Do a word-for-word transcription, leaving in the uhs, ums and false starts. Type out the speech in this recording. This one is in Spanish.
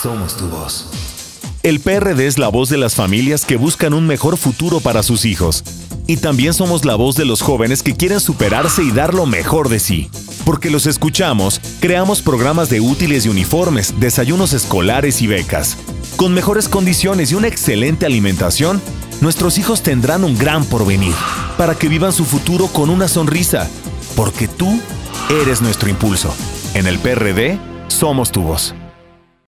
Somos tu voz. El P R D es la voz de las familias que buscan un mejor futuro para sus hijos. Y también somos la voz de los jóvenes que quieren superarse y dar lo mejor de sí. Porque los escuchamos, creamos programas de útiles y uniformes, desayunos escolares y becas. Con mejores condiciones y una excelente alimentación, nuestros hijos tendrán un gran porvenir, para que vivan su futuro con una sonrisa. Porque tú eres nuestro impulso. En el P R D, somos tu voz.